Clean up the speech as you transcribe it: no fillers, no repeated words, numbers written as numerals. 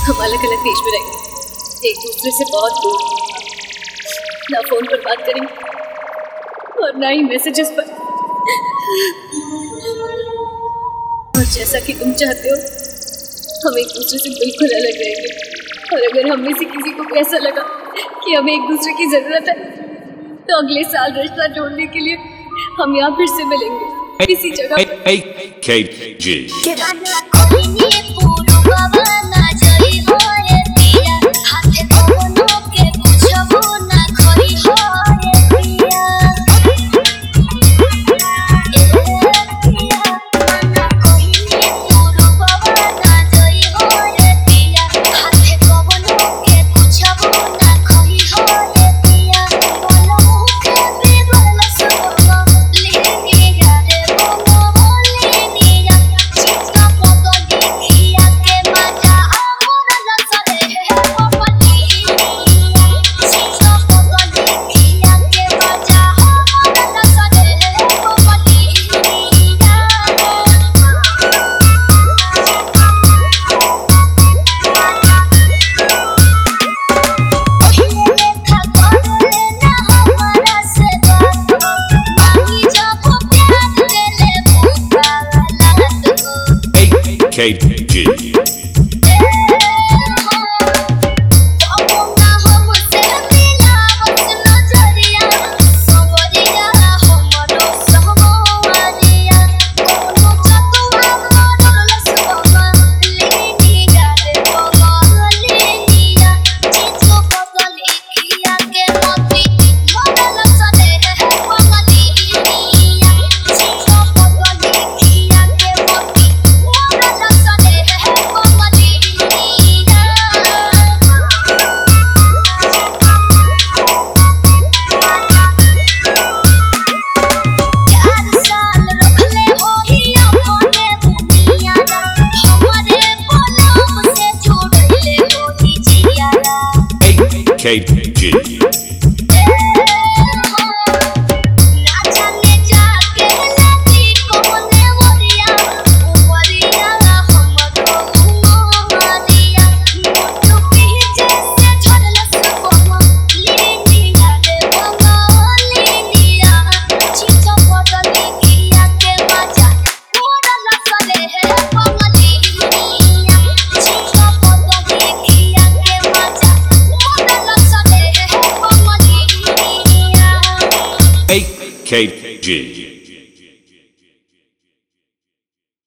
हम अलग अलग देश में रहेंगे, एक दूसरे से बहुत दूर, ना फोन पर बात करेंगे और ना ही मैसेजेस पर। और जैसा कि तुम चाहते हो हम एक दूसरे से बिल्कुल अलग रहेंगे। और अगर हम में से किसी को ऐसा लगा कि हमें एक दूसरे की जरूरत है तो अगले साल रिश्ता जोड़ने के लिए हम यहाँ फिर से मिलेंगे इसी जगह KG. KG. KG.